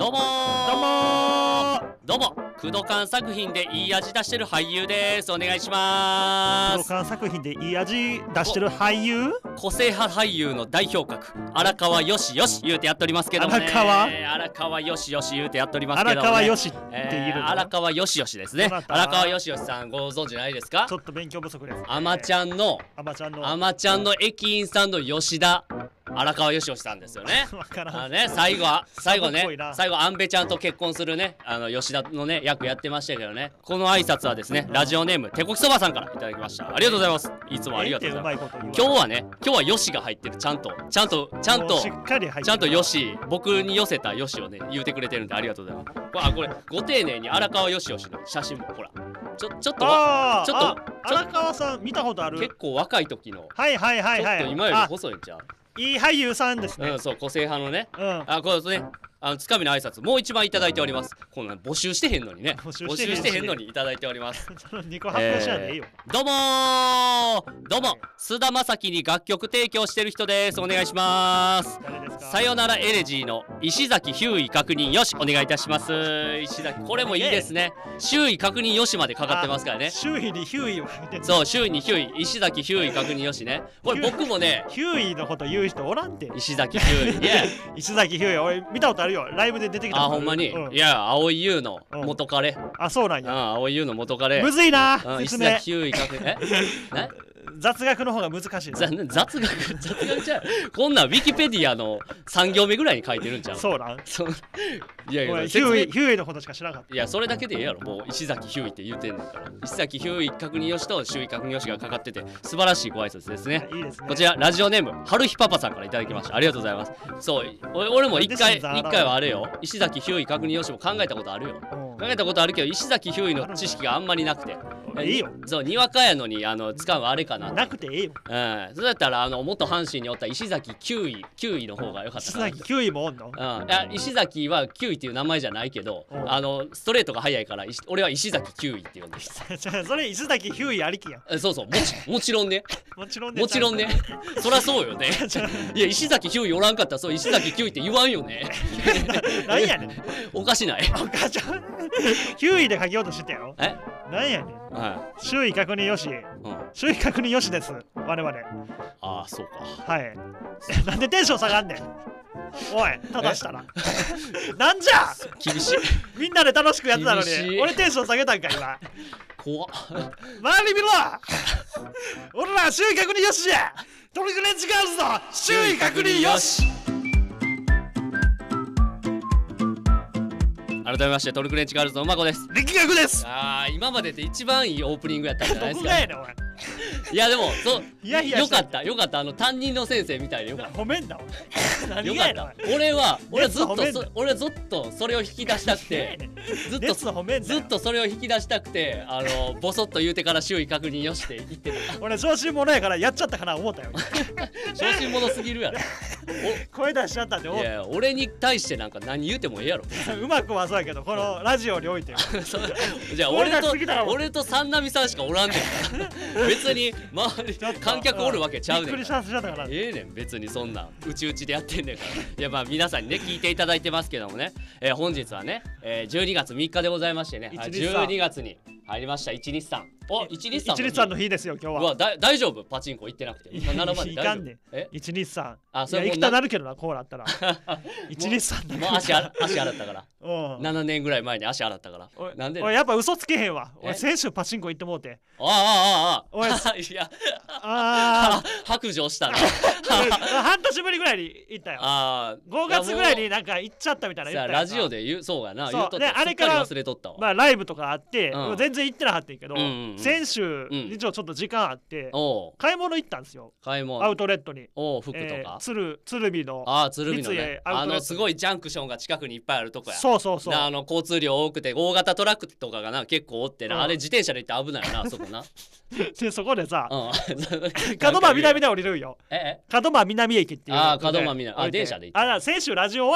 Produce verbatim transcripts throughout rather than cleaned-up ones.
どうもーどうもーどうもクドカン作品でいい味出してる俳優です。お願いしまーす。 クドカン作品でいい味出してる俳優、 個性派俳優の代表格荒川よしよし言うてやっておりますけどもね。 荒川荒川よしよし言うてやっておりますけどもね。 荒川よしって言うの、 えー、荒川よしよしですね。 どなた荒川よしよしさんご存知ないですか？ ちょっと勉強不足です、ね、 あまちゃんのあまちゃんのあまちゃんの駅員さんの吉田荒川よしよしさんですよね。 わからんあのね、最後は最後ねサブっぽいな最後アンベちゃんと結婚するね、あの吉田のね役やってましたけどね。この挨拶はですね、ラジオネーム手こきそばさんからいただきました。ありがとうございます。いつもありがとうございます。 ええってうまいこと言う今日はね、今日はよしが入ってる。ちゃんとちゃんとちゃんともうしっかり入ってるちゃんとよし、僕に寄せたよしをね言うてくれてるんでありがとうございます。これあこれご丁寧に荒川よしよしの写真もほらちょちょっとわちょっとあーあちょ荒川さん見たことある。 結構若い時のはいはいはいちょはいっと今よりあ細いんちゃう？ いい俳優さんですね。 うん、そう個性派のね。 うんあ、これですね。あのつかみの挨拶もう一番いただいております。こんな募集してへんのにね。 募集募してへんし集してへんのにいただいております。 そのにこ発表しないでいいよ、 どうもーどうも菅田将暉に楽曲提供してる人です。お願いします誰ですか？ さよならエレジーの石崎ひゅうい確認よしお願いいたします。石崎これもいいですね。周囲確認よしまでかかってますからね。 周囲にヒューイを入ってる。 そう周囲にひゅうい石崎ひゅうい確認よしね。これ僕もねヒューイのこと言う人おらんて。 石崎ひゅういいや石崎ヒューイ俺見たことあるよ。ライブで出てきたことある。 あほんまに、 うんいや青井優の元彼、 あそうなんうん、 や。 青井優の元彼むずいなうん、石説明崎。ひゅうい確認えな雑学の方が難しいな。 ざ雑学雑学ちゃうこんなんウィキペディアのさん行目ぐらいに書いてるんちゃう？ そうなん。 そいやいおや説明いヒューイヒューイのことしか知らなかっいやそれだけでええやろ。もう石崎ひゅういって言うてんねんから。石崎ひゅうい確認よしと周囲確認よしがかかってて素晴らしいご挨拶ですね。 た。いいですね。 こちらラジオネーム春日パパさんからいただきました。ありがとうございます。そう俺俺も一回なんで一回はあれよ。石崎ひゅうい確認よしも考えたことあるよ。 うん考えたことあるけど石崎ひゅういの知識があんまりなくていいよ。 そうにわかやのにあの使うのあれかな。 なくていいよ。 うんそれだったらあの元阪神におった石崎きゅういきゅういの方が良かったかな。 石崎ヒューイもおんの？ うん、いや石崎はきゅういっていう名前じゃないけど、 うんあのストレートが速いから石俺は石崎きゅういって呼んでた。 それ石崎ヒューイありきやん。 えそうそうもちもちろんねもちろんね。 もちろんねそりゃそうよね。いや石崎ひゅういおらんかったらそう石崎きゅういって言わんよね。 なんやねん。 おかしない？ お母ちゃん。ヒューイで書きようとしてたやろ。 えなんやねん。 は周囲確認よし。 い、うん、 周囲確認よしです。我々。 ああそうか。 はい。なんでテンション下がんねん。おい、ただしたら。なんじゃ。 厳しいみんなで楽しくやってたのに、 厳しい俺テンション下げたんか今。 怖っ。 周り見ろ。俺ら周囲確認よしや。トリグレンジガールズの周囲確認よし。 改めましてトルクレンチガールズのうまこです。 力学です。 あー今までで一番いいオープニングやったんじゃないですか。 どこがやねんおい。 いやでもそういやいやよかったよかったあの担任の先生みたいでよかった。 褒めんだお前。何よかったがやねんおい。 俺は俺はずっと熱褒めんなそ俺はずっとそれを引き出したくてずっと熱褒めんなよずっとそれを引き出したくてあのボソッと言うてから周囲確認よして言ってた。 俺小心者やからやっちゃったかな思ったよ。 小心者すぎるやろ。 声出しちゃったって思っおいや俺に対してなんか何言うてもええやろ。 た。うまくはそうやけどこのラジオにおいてよ。 そうじゃあ俺と声出しすぎだろ俺と三波さんしかおらんねんから別に周り観客おるわけちゃうねんから。 びっくりさせちゃったから。 ええねん別にそんなんうちうちでやってんねんから。いやまあ皆さんにね聞いていただいてますけどもね、えー本日はね、えーじゅうにがつみっかでございましてね、あ一日さんじゅうにがつに入りました一日さん。お一日さん一日さんの日ですよ今日は。 うわだ大丈夫パチンコ行ってなくていやななまで大丈夫いかんねん。 え一日さん。 あそれもいや行きたなるけどなこうなったら。一日さんだもう足あ足洗ったからうん。 ななねんぐらい前に足洗ったからおいなんで俺やっぱ嘘つけへんわ。 え俺先週パチンコ行ってもうて。 ああああおいああいやあ白状したなあ。半年ぶりぐらいに行ったよ。 ああごがつぐらいにやなんか行っちゃったみたいなもうさ言ったやんかラジオで言うそうやなそう言うとったねあれからすっかり忘れとったわ。 まあライブとかあって、 うん全然行ってなかったんやけど、 うんうんうん先週、 うん一応ちょっと時間あっておう買い物行ったんですよ。 買い物アウトレットに。 おう服とえーか、 鶴鶴見のああ鶴見の三井ねアウトレットあのすごいジャンクションが近くにいっぱいあるとこや。 そうそうそうなあの交通量多くて大型トラックとかがな結構おってな、 うんあれ自転車で行って危ないなあそこな。 でそこでさうん門真南で降りるんよ。 ええ門真南駅っていうあー門真南あ降りて電車で行ったあ先週ラジオ終わりか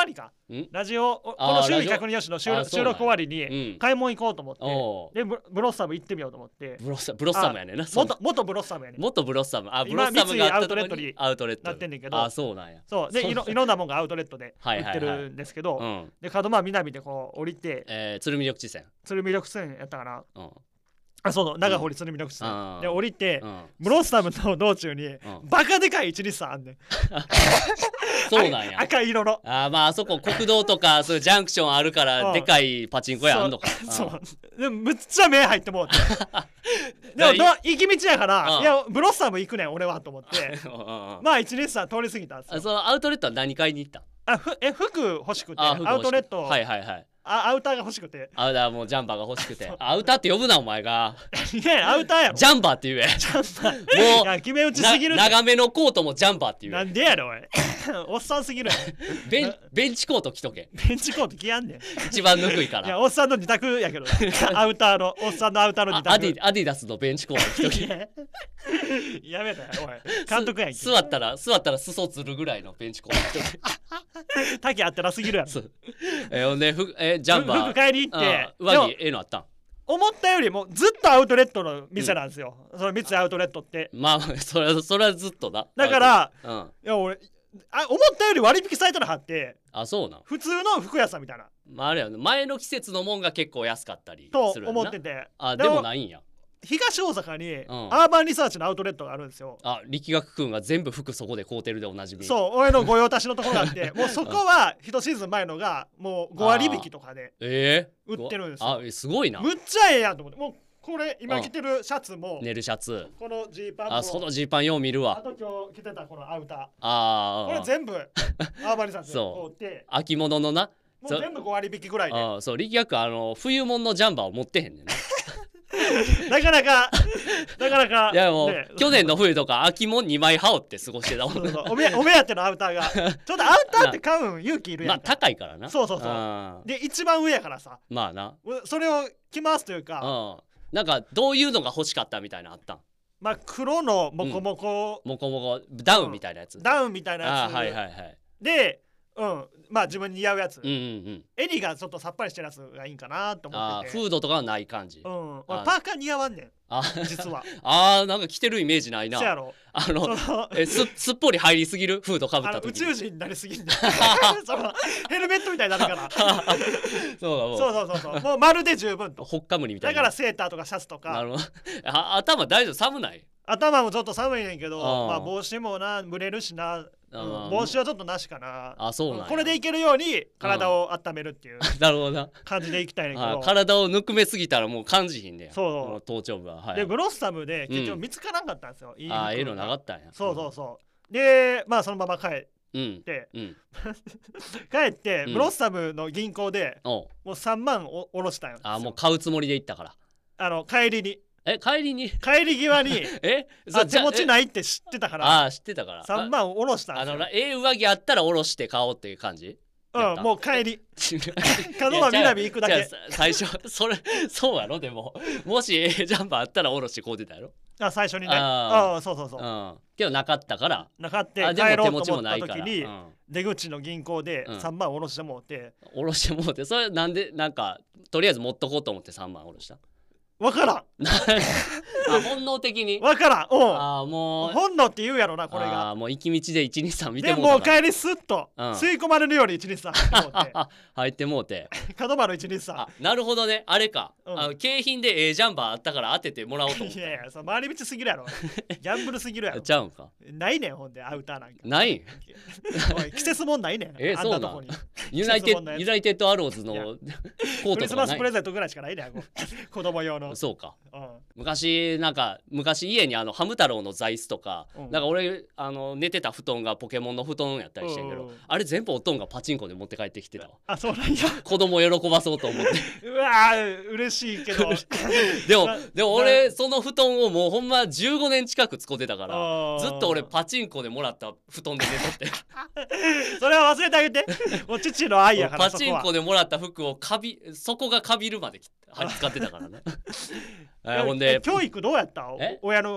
ラジオこあーの周囲ラジオ確認よしの収あそうなんや録収録終わりにうん買い物行こうと思っておうでブブロッサム行ってみようと思ってブロッサブロッサムやねんなそんな元元ブロッサムやねん元ブロッサムあブロ今ッサムがあったとこ三井アウトレットににアウトレットなってんねんけどあそうなんやそうでいろいろんなもんがアウトレットで売ってるんですけど、 うんで門真南でこう降りてえー、鶴見緑地線鶴見緑地線やったかなうんあそうそう長堀鶴見緑地線、 うんで降りて、 うんブロッサムの道中に、 んバカでかいいちにさんあんねんそうなんや赤色のあーまああそこ国道とかそういうジャンクションあるからうんでかいパチンコ屋あんのかそううんそうでもむっちゃ目入ってもうてでもど行き道やから、 うんいやブロッサム行くねん俺はと思ってうんうんうんまあいちにさん通り過ぎたんですよあそのアウトレットは何買いに行ったんあふえ服欲しくてあ服欲しくアウトレット、 はいはいはいあアウターが欲しくてあだもうジャンバーが欲しくてアウターって呼ぶなお前がいやアウターやろジャンバーって言えジャンバーもういや決め打ちすぎるな長めのコートもジャンバーって言なえんでやろおいおっさんすぎるやんベンベンチコート着とけベンチコート着やんねん一番ぬくいかいやらおっさんの自宅やけどアウターのおっさんのアウターのあ自宅アディアディダスのベンチコート着とけいややめたよおい監督やんけす座ったら座ったら裾つるぐらいのベンチコート着とけ滝あってなすぎるやろそうえほんでふえジャンバー服買いに行ってうん上着ええのあったん思ったよりもずっとアウトレットの店なんですよ、その三井アウトレットってまあそれはそれはずっとなだからうんいや俺あ思ったより割引されたのはってあそうなん普通の服屋さんみたいなまああれやね前の季節のもんが結構安かったりとするやんな思っててあでもないんや東大阪にんアーバンリサーチのアウトレットがあるんですよ、 あ力学くんが全部服そこで買うてるでおなじみそう俺の御用達のところがあってもうそこは一シーズン前のがもうご割引きとかでええ売ってるんですよあえすごいなむっちゃええやんと思ってもうこれ今着てるシャツも、 寝るシャツこのジーパンもあそのジーパンよう見るあわと今日着てたこのアウターああこれ全部アーバンリサーチでそう買って秋物のなもう全部ご割引きぐらいであそう力学あの冬物のジャンバーを持ってへんねんななかなかなかなかいやもう、 ね去年の冬とか秋もにまい羽織って過ごしてたもんそうそうお目お目当てのアウターがちょっとアウターって買うん勇気いるやまあんか、 高いからなそうそうそうあーで一番上やからさまあなそれを着ますというかうんなんかどういうのが欲しかったみたいなのあったんまあ黒のモコモコもこもこダウンみたいなやつ、 ダウンみたいなやつあーはいはいはいでうんまあ自分に似合うやつ、 うんうんうん襟がちょっとさっぱりしてるやつがいいんかなと思あーっててフードとかはない感じ、 うんあ俺パーカー似合わんねんあ実はあーなんか着てるイメージないなせやろあのそのえすすっぽり入りすぎるフードかぶっあのた時宇宙人になりすぎんねんそのヘルメットみたいになるからそうだもうそうそうそうそうもうまるで十分とほっかむりみたいなだからセーターとかシャツとかなるほどあ頭大丈夫寒ない頭もちょっと寒いねんけどあーまあ帽子もな蒸れるしな、うんあー帽子はちょっとなしかなあそうなんやこれでいけるように体を温めるっていうなるほどな感じでいきたいねんけどあ体をぬくめすぎたらもう感じひんねやそうこの頭頂部ははいでブロッサムで結うん局見つからんかったんですよ、いい服がああええのなかったんやそうそうそうでまあそのまま帰っうんてうん帰ってうんブロッサムの銀行でおうもうさんまんお下ろしたんよあもう買うつもりで行ったからあの帰りにえ帰りに帰り際にえあ手持ちいないって知ってたからああ知ってたからさんまん下ろしたんあですよのええ上着あったら下ろして買おうっていう感じやったうんもう帰り門いや真南行くだけじゃあじゃあ最初それそうやろでももしええジャンパーあったら下ろして買うてたやろあ最初にねあーうんそうそうそううんけどなかったからなかってあで帰ろも手持ちうと思ったもないから、 時にうん出口の銀行でうんさんまん下ろしてもうて下ろしてもうてそれなんでなんかとりあえず持っとこうと思ってさんまん下ろしたわからんあ本能的にわからんうんあーもう本能って言うやろなこれあがーもう行き道でいちにさん見てでもうたからもう帰りスッとうん吸い込まれるようにいちにちさん入ってもうて入ってもうて門真のいちにちさあなるほどねあれか、 うんあの景品でええジャンバーあったから当ててもらおうと思っいやいやその回り道すぎるやろギャンブルすぎるやろたちゃうんかないねんほんでアウターなんかないんおい季節もんないねんえあんなとこにユナイテ季節もんのやつユナイテッドアローズのいやコークリストとかないマスプレゼントぐらいしかないねんこう子供用のそうかうん昔なんか昔家にあのハム太郎の座椅子とか、 うんなんか俺あの寝てた布団がポケモンの布団やったりしてんけど、 うんあれ全部おとんがパチンコで持って帰ってきてたわあそうなんや子供喜ばそうと思ってうわー嬉しいけどでもなでも俺その布団をもうほんまじゅうごねん近く使ってたからあーずっと俺パチンコでもらった布団で寝とってそれは忘れてあげてもう父の愛やからパチンコでもらった服をかび底がかびるまできはい使ってたからねえーほんで教育どうやったおえ親の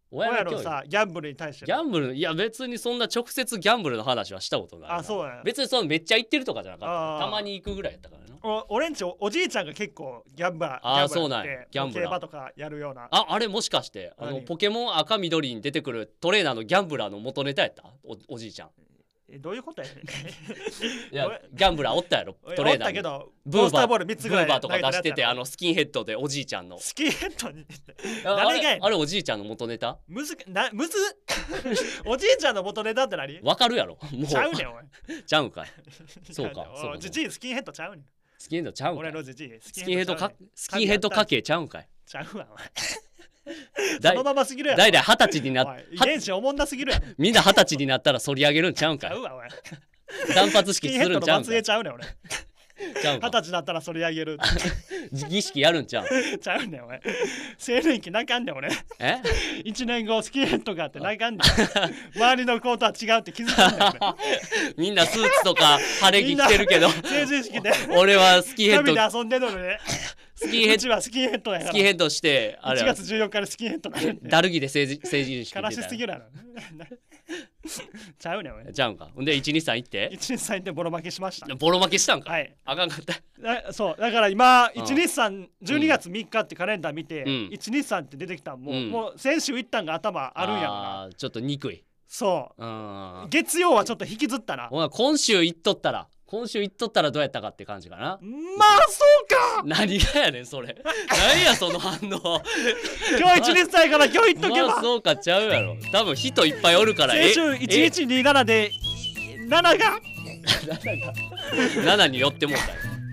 親の教育さギャンブルに対してギャンブルいや別にそんな直接ギャンブルの話はしたことないな。 あそうや別にそのめっちゃ行ってるとかじゃなかあーったたまに行くぐらいやったからな。 お俺んち お, おじいちゃんが結構ギャンブラーあーギャンブラーそうなんややってギャンブラー競馬とかやるようなああれもしかしてあの何ポケモン赤緑に出てくるトレーナーのギャンブラーの元ネタやった お, おじいちゃん。 えどういうことやねんいやおいギャンブラーおったやろトレーナーに。 おったけどブーバーモンスターボールみっつぐらいブーバーとか出してて投げるやつやろあのスキンヘッドでおじいちゃんのスキンヘッドにあ誰がやねんあれあれおじいちゃんの元ネタむずなむずおじいちゃんの元ネタって何わかるやろもうちゃうねんおいちゃうんかいそうかそうかおじじいスキンヘッドちゃうねんスキンヘッドちゃうんかい俺のじじいススキンヘッドかちゃうねんスキンヘッド家系ちゃうんかいちゃうわお前だいそのまますぎるやろ代々二十歳になっおい遺は伝子おもんなすぎるやろみんな二十歳になったら反り上げるんちゃうんかいちゃうわおい断髪式スキンヘッドするんちゃうんかいの末裔ちゃうねん俺二十ちゃうんか歳だったらそれあげる儀式やるんちゃうんちゃうねんお前青年期泣かんねん俺え一年後スキンヘッドがあって泣かんねん周りの子とは違うって気づかんねん俺みんなスーツとか晴れ着着てるけど成人式で俺はスキンヘッド旅で遊んでんのにねスキンヘッドうちはスキンヘッドやからスキンヘッドしてあ 1 れ月じゅうよっかでスキンヘッドなるんでだるぎで成人成人式悲出たしすぎるやろちゃうねん俺ちゃうんかほんでいちにさん行っていちにちさんでボロ負けしましたボロ負けしたんかはいあかんかっただそうだから今うんいちにちさんじゅうにがつみっかってカレンダー見て、 うんいちにちさんって出てきたんもう、 うんもう先週行ったんが頭あるんやろなあーちょっと憎いそううん月曜はちょっと引きずったなほな今週行っとったら今週行っとったらどうやったかって感じかなまあそうか何がやねんそれ何やその反応今日いちにちさんやから今日行っとけば、 まあそうかちゃうやろ多分人いっぱいおるから先週いちにちにじゅうななでなながななに寄ってもうたよ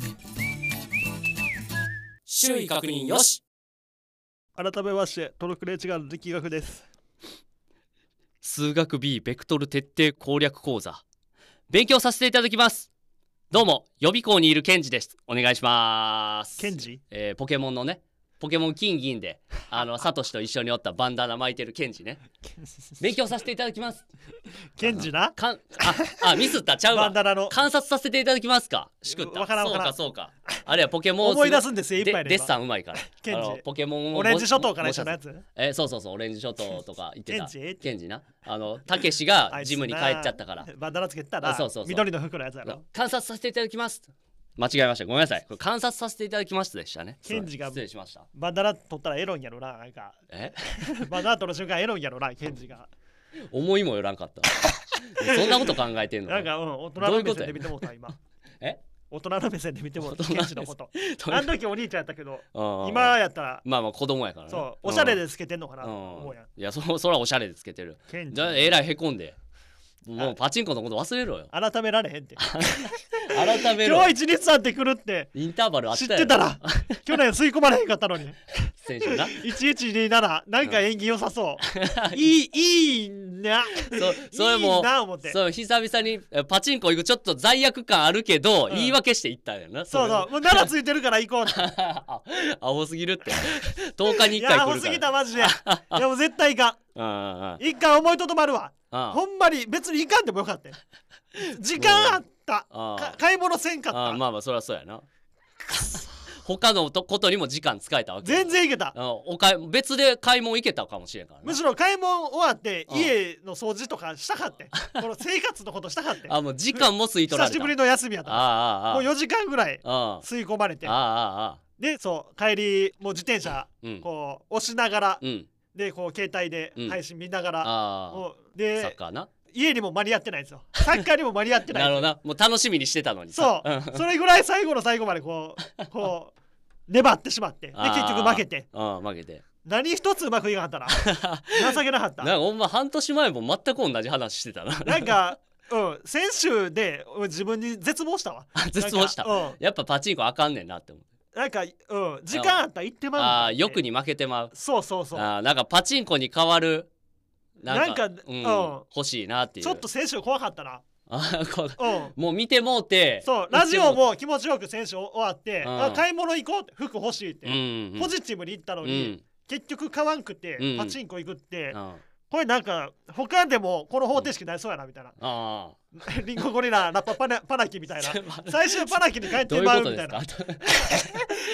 周囲確認よし改めましてトルクレ違う力学です数学 B ベクトル徹底攻略講座勉強させていただきます。どうも予備校にいるケンジです。お願いします。 ケンジ、 えー、ポケモンのねポケモン金銀であのサトシと一緒におったバンダナ巻いてるケンジね勉強させていただきます。 ケンジなかんああミスったちゃうわバンダナの観察させていただきますかしくったわからんわそうからんかそうかあれはポケモン思い出すんですよいっぱいでデッサンうまいからケンジあのポケモンをオレンジ諸島から一緒のやつつえそうそうそうオレンジ諸島とか言ってたケンジケンジなあのたけしがジムに帰っちゃったからバンダナつけてたらあそうそうそう緑の服のやつやろ観察させていただきます間違えましたごめんなさいこれ観察させていただきましたでしたねケンジが失礼しましたバンダナ取ったらエロいんやろななんかえバンダナ取る瞬間エロいんやろなケンジが思いもよらんかったそんなこと考えてんのなんかうん大人どういうことやの目線で見てもうた今え大人の目線で見てもうたケンジのことどういうあの時お兄ちゃんやったけどうん今やったらまあまあ子供やからねそうおしゃれでつけてんのかなうん思うやんいやそそらおしゃれでつけてるケンジじゃあえらいへこんでもうパチンコのこと忘れろよ改められへんって改めろ今日一日さんって来るってインターバルあった知よってたら去年吸い込まれへんかったのに選手ないちいちになななんか縁起良さそういいいいなそそれもいいな思ってそう久々にえパチンコ行くちょっと罪悪感あるけど、 うん言い訳して行ったんやなそうそうもうななついてるから行こうってあアホすぎるってとおかにいいっかいやアホすぎ来るからたマジでいやもう絶対いかうんうんうんん一回思いとどまるわうんほんまに別に行かんでもよかったよ時間あったうんか買い物せんかったあまあまあそりゃそうやな他のとことにも時間使えたわけ全然行けたうんおかい別で買い物行けたかもしれんからなむしろ買い物終わってうん家の掃除とかしたかってこの生活のことしたかってあもう時間も吸い取られた久しぶりの休みやったああああもうよじかんぐらいあ吸い込まれてああああでそう帰りもう自転車うんこう押しながらうんでこう携帯でうん配信見ながらあもうあサッでカーな家にも間に合ってないんですよサッカーにも間に合ってないなるほどなもう楽しみにしてたのにそうさそれぐらい最後の最後までこうこう粘ってしまってであー結局負けてうん負けて何一つうまくいかなかったな情けなかったなんかほんま半年前も全く同じ話してたななんかうん先週で俺自分に絶望したわ絶望したなんか,、 やっぱパチンコあかんねんなって思ううん、なんか、うん、時間あったら行ってまうみたいなああ欲に負けてまうそうそうそうあーなんかパチンコに変わるなんかなんかうんうん欲しいなっていうちょっと先週怖かったなあーこううんもう見てもうてそうラジオも気持ちよく先週終わって、 うんあ買い物行こうって服欲しいって、 うんうんポジティブに言ったのうに、 ん結局買わんくて、 うんパチンコ行くって、 うんこれなんか他でもこの方程式なりそうやなみたいな、 あリンゴゴリララッパパナパナキみたいなあ最終パナキに帰ってどういうまうみたいことですかな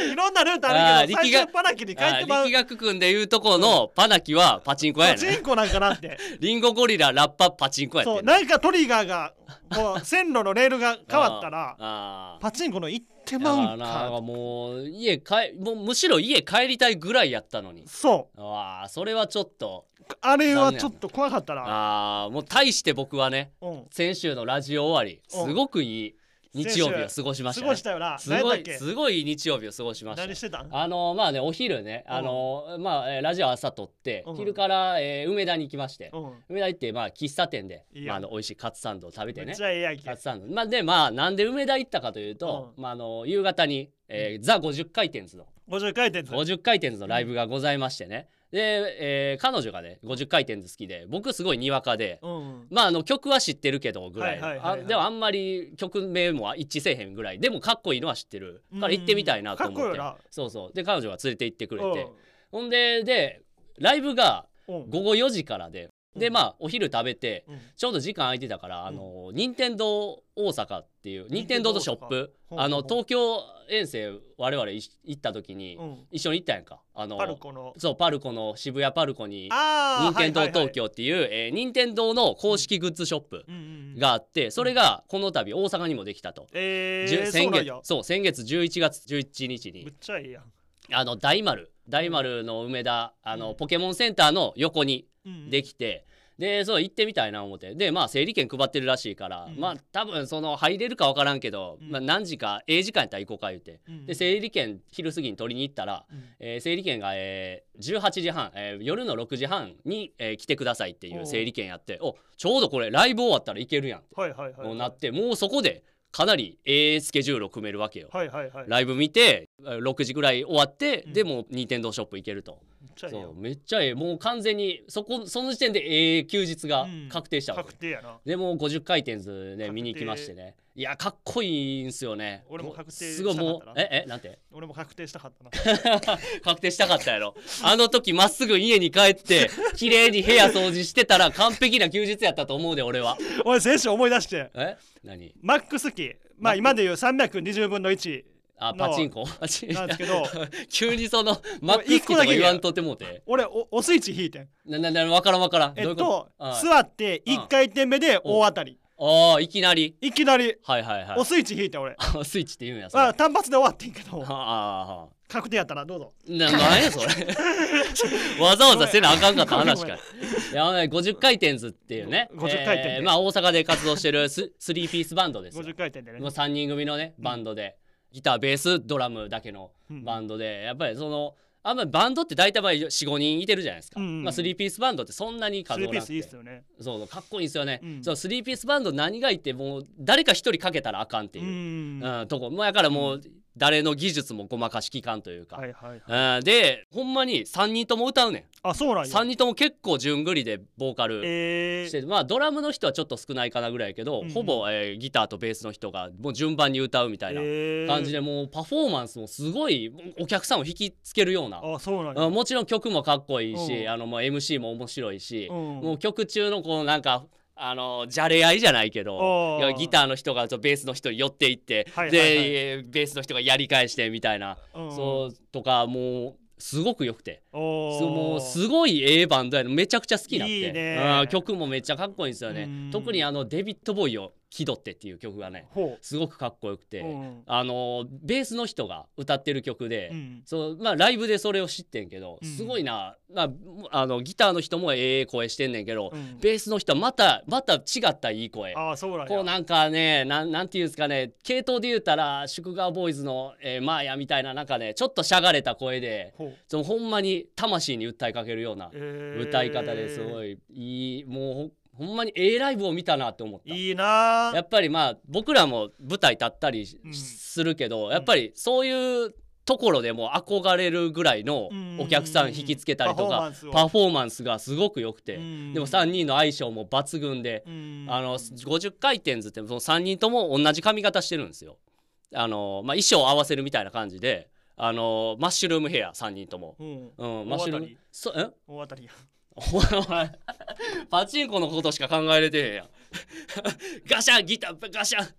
いろんなルートあるけどあー力学最初パナキに帰ってまう。 力学君でいうとこのパナキはパチンコやねパチンコなんかなってリンゴゴリララッパパチンコやってんそうなんかトリガーがこう線路のレールが変わったらあーパチンコの行ってだかまうんらなか。 もう家帰もうむしろ家帰りたいぐらいやったのにそあーそれはちょっとうあれはちょっと怖かったな。 あーもう大して僕はねうん先週のラジオ終わりうんすごくいい日曜日を過ごしましたね過ごしたよな。 すごい何だっけすごい日曜日を過ごしました何してたん。 あのまあねお昼ねあのまあえーラジオ朝撮ってうん昼からえー梅田に行きましてうん梅田行ってまあ喫茶店でいいやんまああの美味しいカツサンドを食べてねめっちゃええやんけカツサンドまあでまあなんで梅田行ったかというとまああの夕方にえーザごじゅっかい転図のごじゅっかい転図ごじゅっかい転図のライブがございましてねで、えー彼女がねごじゅっかい転図好きで僕すごいにわかでうんまああの曲は知ってるけどぐらいはいはいはいはいあでもあんまり曲名も一致せえへんぐらいでもかっこいいのは知ってるから行ってみたいなと思ってかっこいいよなそうそうで彼女が連れて行ってくれうんてほんででライブがうん午後よじからででうんまあお昼食べてうんちょうど時間空いてたからあの任天堂大阪っていう任天堂のショップうんあの東京遠征我々い行った時にうん一緒に行ったやんかあのパルコのそうパルコの渋谷パルコにあー任天堂はいはいはい東京っていうえー任天堂の公式グッズショップうんうんうんがあってそれがこの度大阪にもできたと。じゅえー、そ先月うなんやそう先月じゅういちがつじゅういちにちにむっちゃいいやん、 あの大丸大丸の梅田あうんのポケモンセンターの横にうんできてでそう行ってみたいな思ってでまあ整理券配ってるらしいから、 うんまあ多分その入れるか分からんけど、 うんまあ、何時かええ時間やったら行こうか言うてうんで整理券昼過ぎに取りに行ったら、 うんえー整理券が、えーじゅうはちじはん、えー夜のろくじはんに、えー来てくださいっていう整理券やっておちょうどこれライブ終わったらいけるやんって、 はいはいはいもうなってもうそこでかなりええスケジュールを組めるわけよ。 はいはいはいライブ見てろくじぐらい終わって、 うんでもう任天堂ショップ行けるとめっちゃいいやんそうめっちゃええもう完全にそこその時点でええ休日が確定したわけ、 確定やなでもうごじゅっかい転図ね確定見に行きましてねいやかっこいいんすよね俺も確定すごいもうしたかったなええなんて俺も確定したかったな確定したかったやろあの時まっすぐ家に帰って綺麗に部屋掃除してたら完璧な休日やったと思うで俺は俺先週思い出してえ何マックスキーまあ今でいうさんびゃくにじゅうぶんのいちあパチンコパチンなんですけど急にそのマックスキーとか言わんとってもうて俺おおスイッチ引いてんななな分からん分からんえっどういうこととあ座っていっかい転目で大当たりあーいきなりいきなりはいはいはいおスイッチ引いて俺あスイッチって言うんやそれあ単発で終わってんけどはああ確定やったらどうぞななんやそれわざわざせなあかんかった話かいいやねごじゅっかい転図っていうねごじゅっかい転でえーまあ大阪で活動してるススリーピースバンドですよごじゅっかい転でねもうさんにん組のねバンドで、ギターベースドラムだけのうんバンドで、やっぱりそのあんまりバンドって大体まあよんごにんいてるじゃないですか、 うんうんまあ、スリーピースバンドってそんなにスリーピースいい数多なくてっすよねそうそうかっこいいんですよね、 うんそうスリーピースバンド何がいいってもう誰か一人かけたらあかんっていうう、 んうんとこもうやからもう誰の技術もごまかしきかんというか、 はいはいはいうんでほんまにさんにんとも歌うねんあそうなんやさんにんとも結構順繰りでボーカルえーして、まあドラムの人はちょっと少ないかなぐらいやけど、 うんうんほぼ、えーギターとベースの人がもう順番に歌うみたいなえー感じで、もうパフォーマンスもすごいお客さんを引きつけるような、 あそうなんやうんもちろん曲もかっこいいし、 うんあのもう エムシー も面白いし、 うんもう曲中のこうなんかあのじゃれ合いじゃないけどあーいやギターの人がちょベースの人に寄っていって、 はいはいはいでえーベースの人がやり返してみたいな、 うんそうとかもうすごくよくて。 おそうもうーすごいええバンドやのめちゃくちゃ好きになっていいねうん曲もめっちゃかっこいいんですよねうん特にあのデビッド・ボーイを気取ってっていう曲がねほすごくかっこよくて、 ううんあのベースの人が歌ってる曲で、 うんそうまあライブでそれを知ってんけど、 うんすごいな、まあ、あのギターの人もええ声してんねんけど、 うんベースの人はまたまた違ったいい声あそうなんやこうなんかねなんなんていうんですかね系統で言うたら祝賀ボーイズの、えー、マーヤみたいななんかねちょっとしゃがれた声でほうそのほんまに魂に訴えかけるようなえー歌い方ですごいいいもうほほんまにええライブを見たなって思ったいいなやっぱりまあ僕らも舞台立ったりしうんするけどやっぱりそういうところでも憧れるぐらいのお客さん引きつけたりとかパフォーマンスがすごく良くてでもさんにんの相性も抜群であのごじゅっかい転図ってそのさんにんとも同じ髪型してるんですよあのまあ衣装を合わせるみたいな感じであのマッシュルームヘアさんにんともうんうんマッシュルームそえ大当たりやお前パチンコのことしか考えれてへんやんガシャンギターガシャン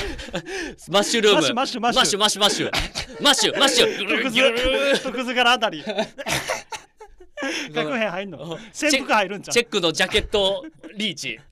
マッシュルームマッシュマッシュマッシュマッシュマッシュマッシュマッシュ徳津徳津からあたり確変入んの潜伏入るんちゃうチェックのジャケットリーチ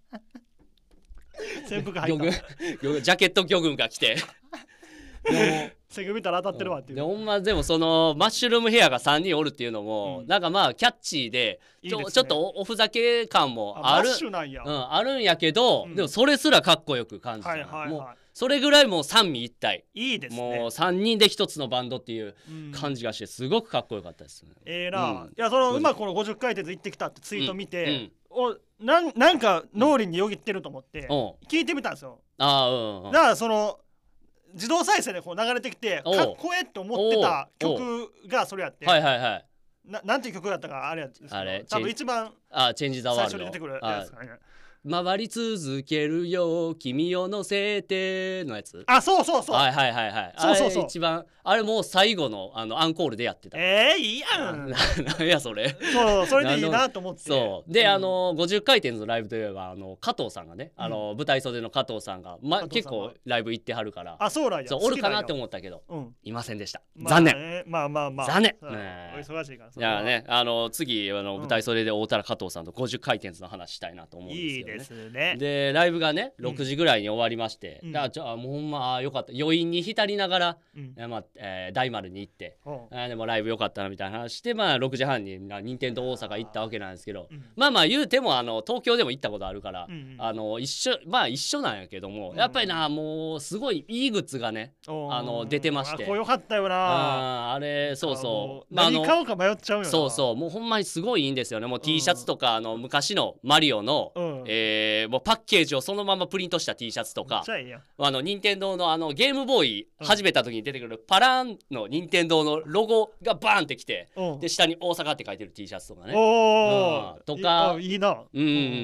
潜伏入ったジャケット魚群が来てセグ見たら当たってるわっていう、 でほんまでもそのマッシュルームヘアがさんにんおるっていうのも、うん、なんかまあキャッチーでちょ、 いいですね、 ちょっと お, おふざけ感もあるマッシュなんや、 うん、あるんやけど、うん、でもそれすらかっこよく感じた、 はいはいはい、 もうそれぐらいもう三位一体いいですね、 もうさんにんで一つのバンドっていう感じがしてすごくかっこよかったですね、 うん、ええー、な、うん、いやその今このごじゅっかいてん行ってきたってツイート見て、うんうん、おなん、なんか脳裏によぎってると思って聞いてみたんですよ。 あ、うんうん、 だからその自動再生でこう流れてきてかっこええって思ってた曲がそれやって、 はいはいはい、 な, なんていう曲だったかあれやつですけど、あれ多分一番あチェンジザワールド最初に出てくるやつかね。 回り続けるよ君を乗せてのやつ。 あ、そうそうそう、 はいはいはいはい、そうそうそう、あれ一番あれもう最後のあのアンコールでやってた。 えー、いいやんなんやそれそうそれでいいなと思ってそうで、うん、あのごじゅっかいてんのライブといえばあの加藤さんがね、うん、あの舞台袖の加藤さんが、ま、結構ライブ行ってはるから、 あ、そうなんや、 そうおるかなって思ったけど、うん、いませんでした、 まあ残念。 まあまあまあ残念、 ね、お忙しいから。 いやね、あの次あの舞台袖で会うたら加藤さんとごじゅっかいてんの話したいなと思うんですけどね。 いいですね。 ででライブがねろくじぐらいに終わりまして、うん、だからじゃあもうほんまよかった、余韻に浸りながら、うんまあえー、大丸に行って、あでもライブよかったなみたいな話して、まあ、ろくじはんに任天堂大阪行ったわけなんですけど、うん、まあまあ言うてもあの東京でも行ったことあるから、うん、あの一緒まあ一緒なんやけども、うん、やっぱりなもうすごいいいグッズがねあの出てまして、 あこれよかったよなあ, あれそうそう、 まあ、何買おうか迷っちゃうよな。 そうそうもうほんまにすごいいいんですよね。もう T シャツとかあの昔のマリオの、うんえー、もうパッケージをそのままプリントした T シャツとか、あの任天堂のあのゲームボーイ始めた時に出てくるパランの任天堂のロゴがバーンってきて、うん、で下に大阪って書いてる T シャツとかね、 お、 うん、とかいいな、 うん、うん、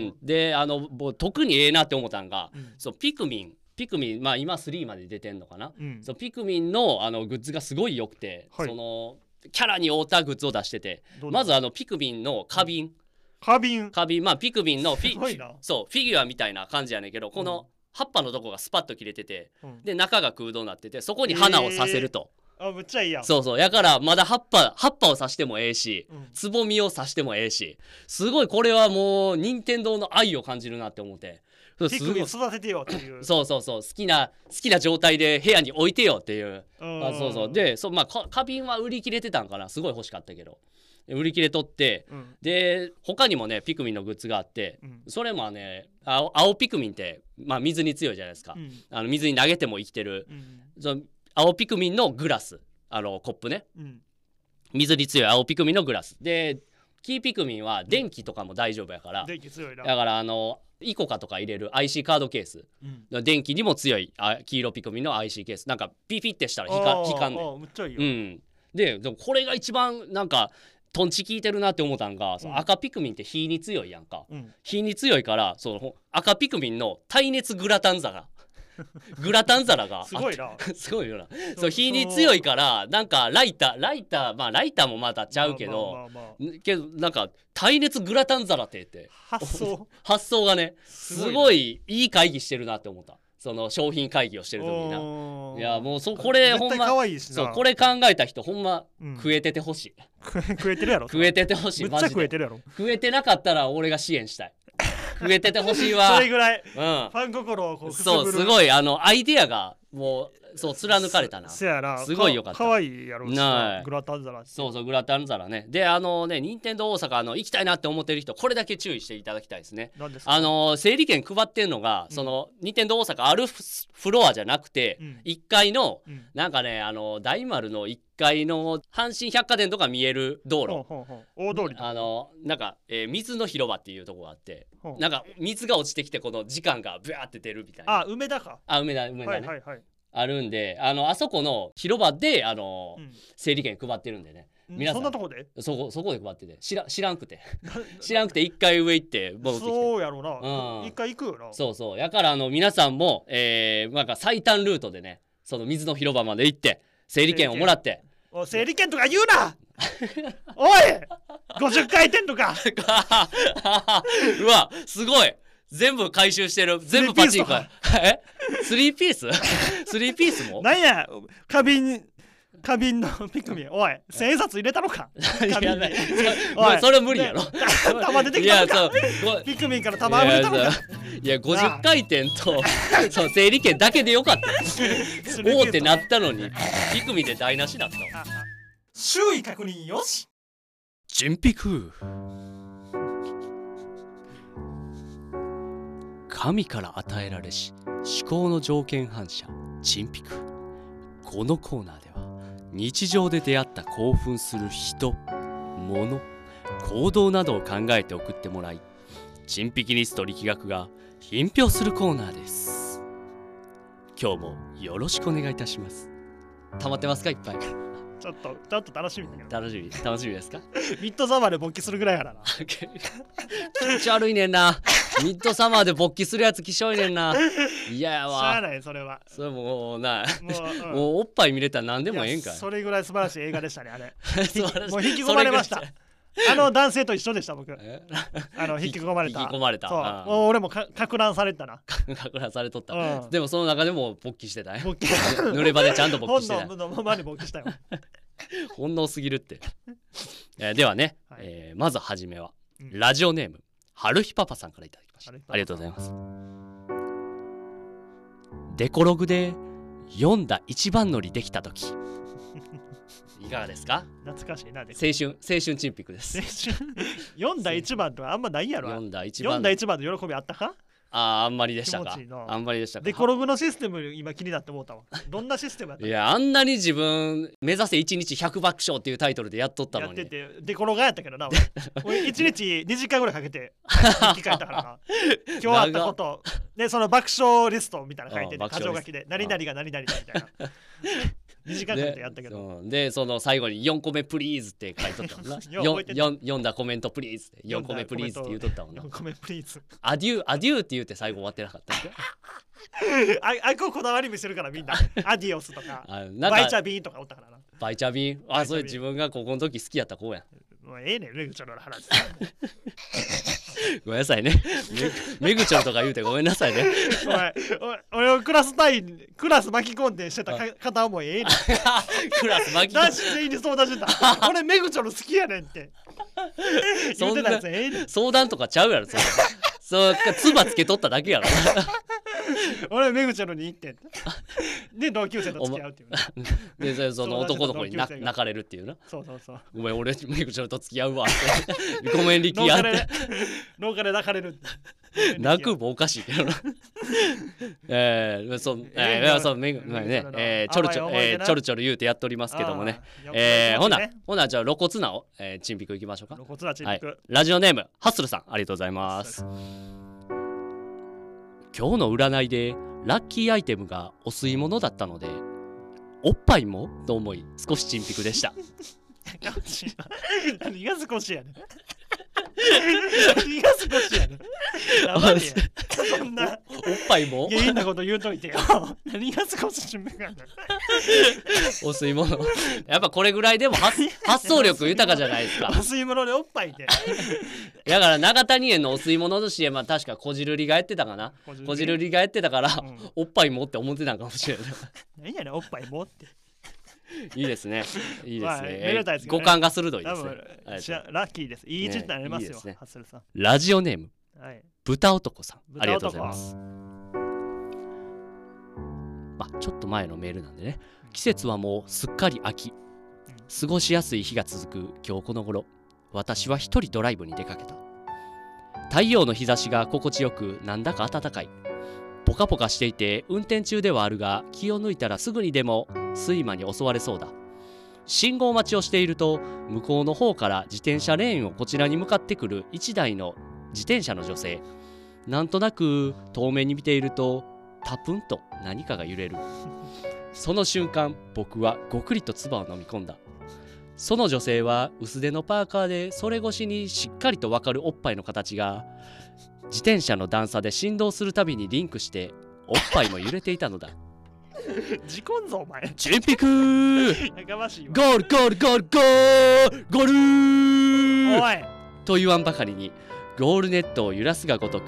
であのもう特にええなって思ったんが、うん、そうピクミンピクミンまあ今スリーまで出てんのかな、うん、そうピクミンのあのグッズがすごい良くて、はい、そのキャラに合うたグッズを出してて、まずあのピクミンの花瓶、うん花瓶花瓶まあピクミンのフィそうフィギュアみたいな感じやねんけど、この葉っぱのとこがスパッと切れてて、うん、で中が空洞になっててそこに花をさせると、 えー、あむっちゃいいやん。 そうそうやからまだ葉っぱ葉っぱを刺してもええし、うん、つぼみを刺してもええし、すごいこれはもう任天堂の愛を感じるなって思って、 ピクミン育ててよっていうそうそうそう好きな好きな状態で部屋に置いてよっていう、あそうそうでそうまあ花瓶は売り切れてたんかな、すごい欲しかったけど売り切れ取って、うん、で他にもねピクミンのグッズがあって、うん、それもね 青, 青ピクミンって、まあ、水に強いじゃないですか、うん、あの水に投げても生きてる、うん、その青ピクミンのグラスあのコップね、うん、水に強い青ピクミンのグラスでキーピクミンは電気とかも大丈夫やから、うん、 電気強いな。 だからあのイコカとか入れる アイシー カードケース、うん、電気にも強いあ黄色ピクミンの アイシー ケースなんかピピってしたら光かんねん。 あむっちゃいいよ、 うん、で, でもこれが一番なんかトンチ効いてるなって思ったんが、うん、その赤ピクミンって火に強いやんか、うん、火に強いからその赤ピクミンの耐熱グラタン皿グラタン皿がすごいなすごいよな。そう火に強いからなんかライターライターまあライターもまだちゃうけど、まあまあまあまあ、けどなんか耐熱グラタン皿ってって発想発想がねすごいいい会議してるなって思った。その商品会議をしてる時にな、いやもうそこれほんまそうこれ考えた人ほんま食えててほしい、 うん、食えてるやろ食えててほしいマジで食えてるやろ。 食えてなかったら俺が支援したい食えててほしいわそれぐらい、 うん、 ファン心をこうくすぐる。 そうすごいあのアイデアがもうそう貫かれたな。 せやなすごいよかった。 かわいいやろうしなグラタン皿。 そうそうグラタン皿ね。であのね任天堂大阪の行きたいなって思ってる人これだけ注意していただきたいですね。 何ですか。 あの整理券配ってんのが、うん、その任天堂大阪あるフロアじゃなくて、うん、いっかいの、うん、なんかねあの大丸のいっかいの阪神百貨店とか見える道路、 ほうほうほう大通りあのなんか、えー、水の広場っていうとこがあって、なんか水が落ちてきてこの時間がブワーって出るみたいな。 あ梅田か。 あ梅田梅田ね、 はいはいはい、 あるんで あのあそこの広場であの、うん、整理券配ってるんでね。 皆さんそんなとこでそこそこで配ってて知ら知らんくて知らんくて一回上行って戻ってきて。 そうやろな、うん、一回行くよな。 そうそうやからあの皆さんも、えー、なんか最短ルートでねその水の広場まで行って整理券をもらってお整理券とか言うなおいごじゅっかいてんとかうわすごい全部回収してる。全部パチンコ。えスリーピーススリーピースもなんや花瓶花瓶のピクミン、おい千円札入れたのか。 いやおいそれ無理やろ。 玉出てきたのか。 いやそうピクミンから玉入れたのか。 いやごじゅっかいてんとそう整理券だけでよかった。おーってなったのにピクミンで台無しだったわ。 周囲確認よし。 チンピク神から与えられし思考の条件反射チンピク。このコーナーでは日常で出会った興奮する人、物、行動などを考えて送ってもらい、チンピキニスト力学が品評するコーナーです。今日もよろしくお願いいたします。溜まってますかいっぱい。 ちょっとちょっと楽しみだけど。 楽しみ楽しみですか。 ミッドサマーで勃起するぐらいやからな。 気持ち悪いねんな。ミッドサマーで勃起するやつきしょいねんな。いややわ。 しゃあないそれは。 それもうなもう、 うん、 もうおっぱい見れたら何でもええんかい。 それぐらい素晴らしい映画でしたねあれ。 素晴らしい。 もう引き込まれました。あの男性と一緒でした僕。あの引き込まれた。 引き込まれた。 そう。もう俺もかか乱されたな。 か乱されとった、 うん。でもその中でも勃起してたね。 勃起。 濡れ場でちゃんと勃起してた。 本能のままに勃起したよ。 本能すぎるって。えー、ではね、はい、えー、まずはじめは、うん、ラジオネーム春日パパさんからいただきました。ありがとうございます。デコログで読んだ一番乗りできた時いかがですか。 懐かしいな。青春青春チンピクです。 青春読んだ一番とかあんまないやろ。 読んだ一番読んだ一番の喜びあったか。 ああ、あんまりでしたか。あんまりでしたか。 デコログのシステム今気になって思ったわ。どんなシステムやったの。 いや、あんなに自分目指せいちにちひゃく爆笑っていうタイトルでやっとったのに。 やっててデコロガやったけどな。俺いちにちにじかんぐらいかけて日記書いたからな。今日あったことでその爆笑リストみたいなの書いてて、箇条書きで何々が何々だみたいな。にじかんかけてやったけど。 で、その最後によんこめプリーズって書いとったもんな。読んだコメントプリーズってよんこめプリーズって言うとったもんな。 よんこめプリーズ。 アデューアデューって言って最後終わってなかったっけ。 ああここだわり見せるからみんな。アディオスとかバイチャビーンとかおったからな。 バイチャビーン。あ、それ自分が高校の時好きやった子やん。 もうええねん、めぐちょろの話。 ごめんなさいね。めぐちょろとか言うてごめんなさいね。 お前、俺をクラス単位、クラス巻き込んでしてた方はもうええねん。 クラス巻き込んで。 男子全員に相談してた。俺めぐちょろ好きやねんって。言ってたやつええねん。 相談とかちゃうやろ、それ。そうか、つばつけとっただけやろ。 俺めぐちゃろに行ってで同級生と付き合うっていうね。でその男の子に泣かれるっていうな。 そうそうそう。 ごめん俺めぐちゃろと付き合うわって。ごめん力やって。 廊下で泣かれる。 泣くもおかしいけどな。ええそうええそうめぐねえちょろちょえちょろちょろ言うてやっておりますけどもね。えほなほなじゃあ露骨なえチンピクいきましょうか。 露骨なチンピク。 ラジオネームハッスルさんありがとうございます。今日の占いでラッキーアイテムがお吸い物だったのでおっぱいもと思い少しチンピクでした。 何が少しやねん。何が少しやねん。そんなおっぱいもいいなこと言うといてよ。何が少しチンピクやねん。 お吸い物やっぱこれぐらいでも発想力豊かじゃないですか。 お吸い物でおっぱいってだから長谷園のお吸い物の シーエム は確かこじるりがやってたかな。こじるりがやってたから、うん、おっぱいもって思ってたんかもしれない。 何やねんおっぱいもっていいですね。いいですね。 まあめでたいですね。 五感が鋭いですね。 ラッキーです。いい時代になりますよ。 ね、いいですね。ラジオネーム、はい、豚男さんありがとうございます。まあちょっと前のメールなんでね。季節はもうすっかり秋。過ごしやすい日が続く今日この頃、私は一人ドライブに出かけた。太陽の日差しが心地よくなんだか暖かい。ポカポカしていて運転中ではあるが気を抜いたらすぐにでも睡魔に襲われそうだ。信号待ちをしていると向こうの方から自転車レーンをこちらに向かってくる一台の自転車の女性。なんとなく遠目に見ているとタプンと何かが揺れる。その瞬間僕はごくりと唾を飲み込んだ。その女性は薄手のパーカーでそれ越しにしっかりとわかるおっぱいの形が自転車の段差で振動するたびにリンクしておっぱいも揺れていたのだ。 事故んぞお前。 チンピクーやかましいわ。 ゴールゴールゴールゴールゴールおいと言わんばかりにゴールネットを揺らすがごとく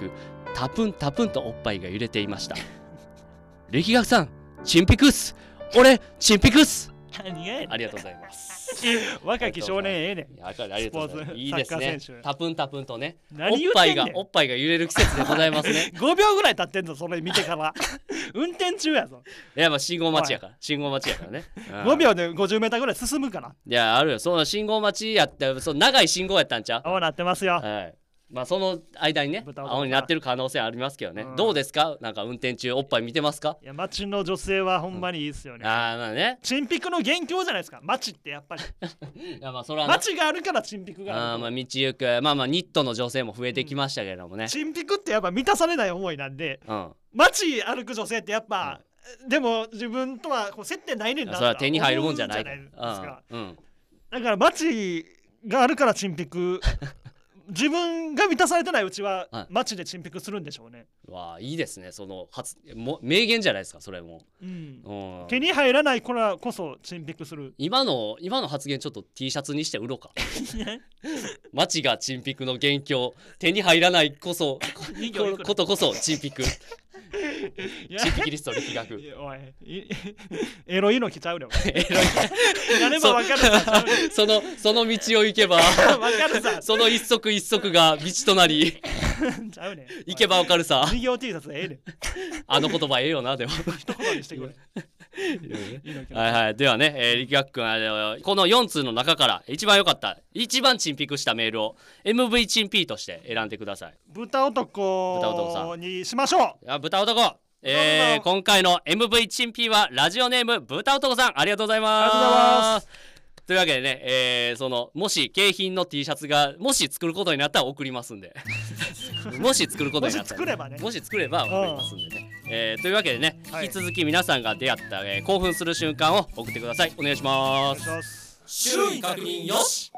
タプンタプンとおっぱいが揺れていました。力学さん、チンピクっす。俺チンピクっす。 何がやねん。 ありがとうございます。 若き少年ええねん。 いや、ありがとうございます。いいですね。タプンタプンとね、おっ何言ぱいがってんねん。 おっぱいが揺れる季節でございますね。 ごびょうぐらい経ってんぞそれ見てから。運転中やぞ。 いや、まあ信号待ちやから信号待ちやからね。 ごびょうでごじゅうメーターぐらい進むから。 いや、あるよ。その信号待ちやったその長い信号やったんちゃう。 青なってますよ。 はい。まあその間にね、青になってる可能性ありますけどね。 うん、 どうですか、なんか運転中おっぱい見てますか。 いや、街の女性はほんまにいいっすよね。 うん、ああ、まあね。 チンピクの元凶じゃないですか、街ってやっぱり。 いや、まあそれは街があるからチンピクがある。 あ、まあ道行く、まあまあニットの女性も増えてきましたけれどもね。うん、 チンピクってやっぱ満たされない思いなんで、うん、街歩く女性ってやっぱ、うん、でも自分とはこう接点ないねんな。 それは手に入るもんじゃないですか。 うん、 だから街があるからチンピク。自分が満たされてないうちは街でチンピクするんでしょうね。 わあ、いいですね。その発も名言じゃないですか、それも。 うん、うん、手に入らない子らこそチンピクする。 今の今の発言ちょっと T シャツにして売ろうか。街がチンピクの元凶、手に入らないこそことこそチンピク。チンピキリスト力学。 おい、エロいの来ちゃうよ。 エロい。 やればわかるさ。 そのその道を行けば、わかるさ。 その一足一足が道となり。 ちゃうね。 行けばわかるさ。 授業 T シャツええねん。 あの言葉ええよな、でも。 一言にしてくれ。 はいはい。ではね、えー、力学くん、あのこのよん通の中から一番良かった一番チンピクしたメールを エムブイ チンピーとして選んでください。 豚男にしましょう。 いや、豚男、えー、今回の エムブイ チンピーはラジオネーム豚男さん、ありがとうございます。 ありがとうございます。 というわけでね、えー、そのもし景品の T シャツがもし作ることになったら送りますんで。もし作ることになったら、 もし作ればね、 もし作れば送りますんでね。えー、というわけでね、はい、引き続き皆さんが出会った、えー、興奮する瞬間を送ってください。お願いします。 周囲確認よし。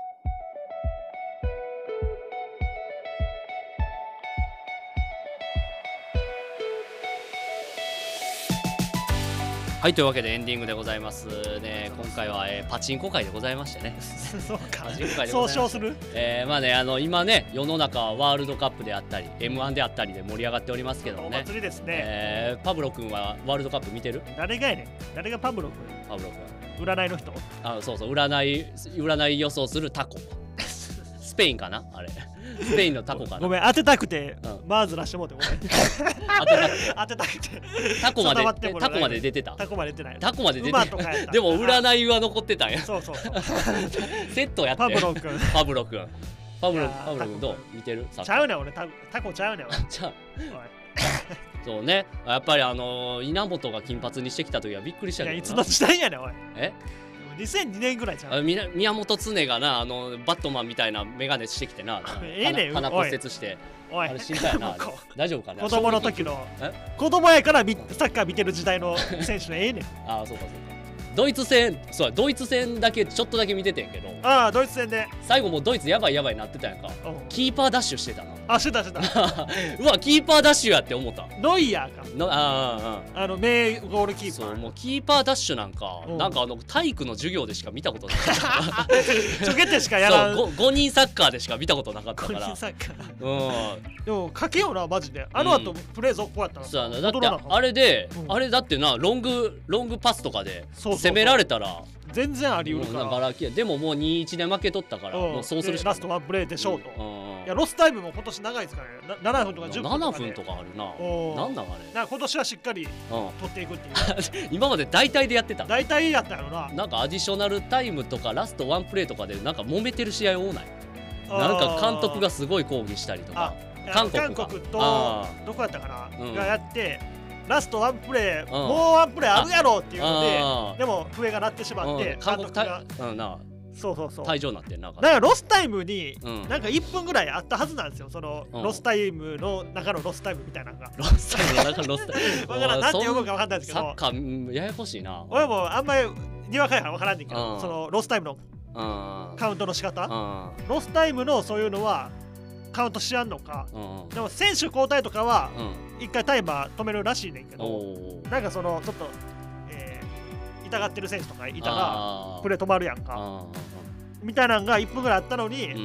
はい、というわけでエンディングでございますね。今回は、えー、パチンコ会でございましてね。 そうか。 パチンコ会で総称する。 えー、まあね、あの今ね、世の中はワールドカップであったり エムワン であったりで盛り上がっておりますけどね。お祭りですね。 えー、パブロ君はワールドカップ見てる？ 誰がやねん。誰がパブロ君？ パブロ君。 占いの人？ あ、そうそう、占い占い予想するタコ。スペインかなあれ。スペインのタコかな。 ごめん、当てたくて、うん、まずらしてもうてごめん。当てたくて。 タコまでタコまで出てた。 タコまで出てない。 タコまで出てた。でも占いは残ってたんや。 そうそうそう。 セットやって。 パブロ君。 パブロ君。パブロパブロ君どう見てる？ ちゃうねん俺、タコちゃうねん俺。 ちゃう。そうね、やっぱりあの稲本が金髪にしてきた時はびっくりしたけどな。 いや、いつの時代やねんおい。 え？ にせんにねんぐらいじゃん。 宮本常がな、あのバットマンみたいなメガネしてきてな、 ええねん、 鼻骨折して、 おい、 あれ死んだよな。大丈夫かな。 子供の時の子供やからサッカー見てる時代の選手のええねん。 ああ、そうかそうか。ドイツ戦、そうドイツ戦だけちょっとだけ見ててんけど、 ああ、ドイツ戦で最後もうドイツやばいやばいなってたやんか。キーパーダッシュしてたな。 あ、してたしてた。 うわ、キーパーダッシュやって思った。 ノイヤーかの、あああの名ゴールキーパー。 そう、もうキーパーダッシュなんか、なんかあの体育の授業でしか見たことない。 ちょけてしかやらん。 そう、ごにんサッカーでしか見たことなかったから。 ごにんサッカー。 うん。でもかけようなマジで。あの後プレー続行やったら。 そうだってあれで、あれだってな、ロングロングパスとかで攻められたら。 全然あり得るから。 でももう にたいいち で負けとったから、もうそうするしかない。 ラストワンプレーでショート。いや、ロスタイムも今年長いですからね。ななふんとかじゅっぷんとか。 ななふんとかあるな。なんだあれ。 な今年はしっかり取っていくっていう。 今まで大体でやってた。 大体やったやろな。 なんかアディショナルタイムとかラストワンプレーとかでなんか揉めてる試合多ない。なんか監督がすごい抗議したりとか。 韓国とどこやったかながやって。ラストワンプレー、もうワンプレーあるやろっていうので、でも笛が鳴ってしまって監督がそうそうそう退場になってんな。 だからロスタイムになんかいっぷんぐらいあったはずなんですよ。そのロスタイムの中のロスタイムみたいなのが。 ロスタイムの中のロスタイム。 わからん、なんて読むかわかんないですけど。 サッカーややこしいな。 俺もあんまりにわかやからわからんねんけど、そのロスタイムのカウントの仕方。ロスタイムのそういうのはカウントしやんのか。でも選手交代とかは一回タイマー止めるらしいねんけど、なんかそのちょっと、えー、痛がってる選手とかいたらプレー止まるやんかみたいなのがいっぷんぐらいあったのに、うん、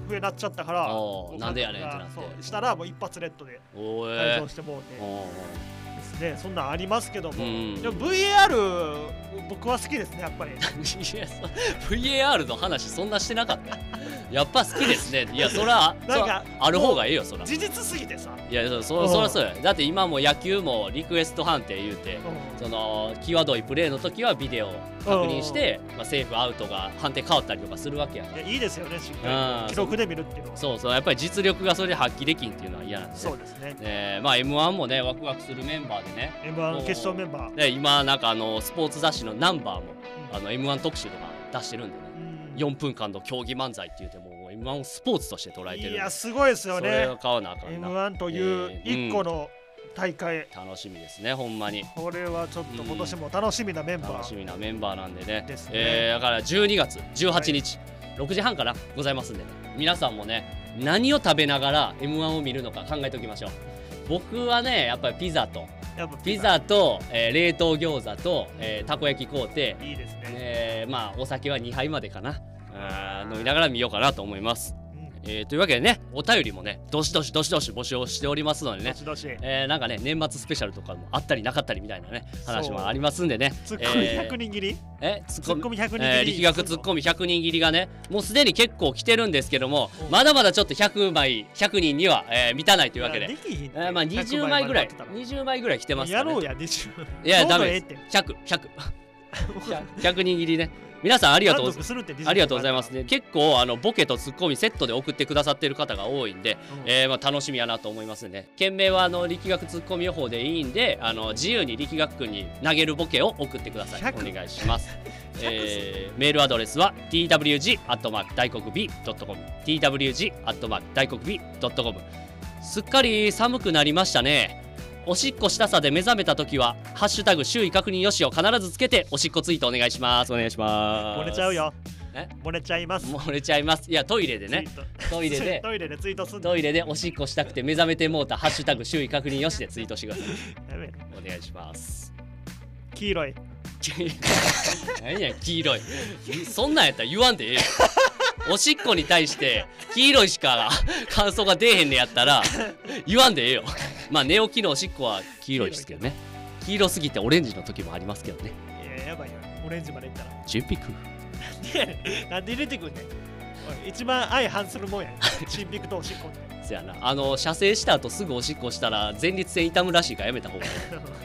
笛なっちゃったから、 なんでやねんってなって、 したらもう一発レッドで退場してもうてですね。そんなんありますけども、でも ブイエーアール 僕は好きですね、やっぱり。 ブイエーアール の話そんなしてなかったやっぱ好きですね。いや、そらなんかある方がいいよ、そら事実すぎてさ。 いや、そそそらそうや。だって今も野球もリクエスト判定言うて、その際どいプレーの時はビデオ確認して、まあ、セーフアウトが判定変わったりとかするわけやから。 いや、いいですよね、しっかり記録で見るっていうのは。 そうそう、やっぱり実力がそれで発揮できんっていうのは嫌なんで、ね、 そうですね。 えー、まあ エムワン もね、ワクワクするメンバーでね、 エムワン 決勝メンバー、 ね、今なんかあのスポーツ雑誌のナンバーも、うん、あの エムワン 特集とか出してるんでね、うん、よんぷんかんの競技漫才って言っても エムワン をスポーツとして捉えてるんで、 いや、すごいですよね。 それは買わなあかんな。 エムワン という一個の大会、 えーうん、楽しみですね、ほんまに。 これはちょっと今年も楽しみなメンバー、 楽しみなメンバーなんでね。 ですね。 えー、だからじゅうにがつじゅうはちにち、はい、ろくじはんかなございますんでね、皆さんもね、何を食べながら エムワン を見るのか考えておきましょう。僕はね、やっぱりピザとやっぱピザと、えー、冷凍餃子と、えー、たこ焼き買うて、 いいですね。 えー、まあお酒はにはいまでかな、あ飲みながら見ようかなと思います。えー、というわけでね、お便りもね、どしどしどしどし募集をしておりますのでね、どしどし、えー、なんかね、年末スペシャルとかもあったりなかったりみたいなね、話もありますんでね。 ツッコミひゃくにん切り、 えツッコミひゃくにん切り、 力学ツッコミひゃくにん切りがね、もうすでに結構来てるんですけども、まだまだちょっとひゃくまい、ひゃくにんには、えー、満たないというわけで、えー、まあにじゅうまいぐらい、にじゅうまいぐらい来てますからね。 やろうや、にじゅうまい。 いや、ダメです。ひゃく、ひゃく。ひゃくにん切りね。皆さんありがとうありがとうございますね。結構あのボケとツッコミセットで送ってくださってる方が多いんで、うん、えー、まあ楽しみやなと思いますね。件名はあの力学ツッコミ予報でいいんで、あの自由に力学くんに投げるボケを送ってください。お願いします。えー、メールアドレスは ティーダブリュージー アットマーク 大黒 ビー ドットコム ティーダブリュージー アットマーク 大黒 ビー ドットコム。すっかり寒くなりましたね。おしっこしたさで目覚めたときはハッシュタグ周囲確認よしを必ずつけておしっこツイートお願いします。お願いします。 漏れちゃうよ。え漏れちゃいます。 漏れちゃいます。いや、トイレでね、トイレでトイレでツイートすんの。 トイレでおしっこしたくて目覚めてもうたハッシュタグ周囲確認よしでツイートしてください。やめろ。お願いします。 黄色い。 何や黄色い。そんなんやったら言わんでええよ。おしっこに対して黄色いしか感想が出えへんねやったら言わんでええよ。まあ寝起きのおしっこは黄色いですけどね。黄色すぎてオレンジの時もありますけどね。 いや、やばいよ、オレンジまでいったら。 チンピクなんで入れてくんねん。一番相反するもんやん。チンピクとおしっこって。 そやな、あの射精した後すぐおしっこしたら前立腺痛むらしいからやめた方がいい。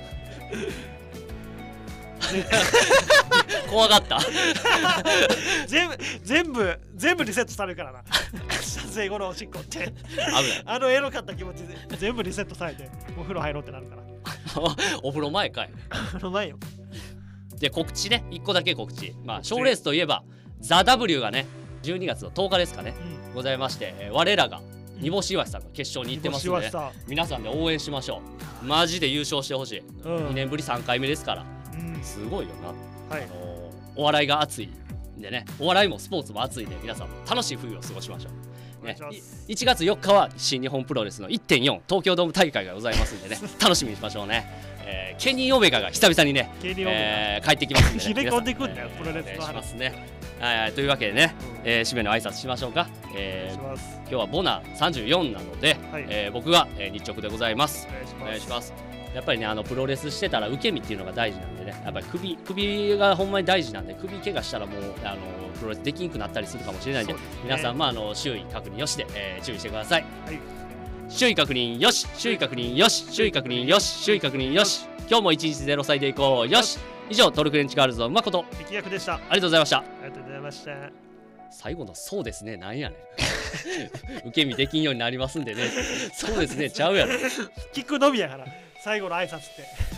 怖がった全部全部全部リセットされるからな。射精後のおしっこって危ない。あのエロかった気持ち全部リセットされてお風呂入ろうってなるから。 お風呂前かい。 お風呂前よ。 で、告知ね、いっこだけ告知。まあ賞レースといえばザ・ W がねじゅうにがつのとおかですかね、うん、ございまして、えー、我らが煮干し岩瀬さんが決勝に行ってますので、皆さんで応援しましょう。マジで優勝してほしい、うん、にねんぶりさんかいめですから、うん、すごいよな、はい、あのー、お笑いが熱いんでね、お笑いもスポーツも熱いんで、皆さんも楽しい冬を過ごしましょう、ね、いちがつよっかは新日本プロレスの いってんよん 東京ドーム大会がございますんでね楽しみにしましょうね。えー、ケニー・オメガが久々にね、えー、帰ってきますんで、ね、 ひれ込んでくんだよ、プロレスの話。 お願いしますね。はい、というわけでね、うん、えー、締めの挨拶しましょうか。えー、今日はボナさんじゅうよんなので、はい、えー、僕が、えー、日直でございます。お願いします。やっぱりね、あのプロレスしてたら受け身っていうのが大事なんでね、やっぱり首首がほんまに大事なんで、首怪我したらもうあのプロレスできんくなったりするかもしれないんで、でね、皆さんもあの周囲確認よしで、えー、注意してください。はい、周囲確認よし、周囲確認よし、周囲確認よし、周囲確認よし。今日も一日ゼロ歳でいこうよし。以上、トルクレンチガールズの誠力学でした。 ありがとうございました。ありがとうございました。 最後のそうですね、なんやねん。受け身できんようになりますんでね。そうですね、ちゃうやろ。 聞くのみやから、最後の挨拶って。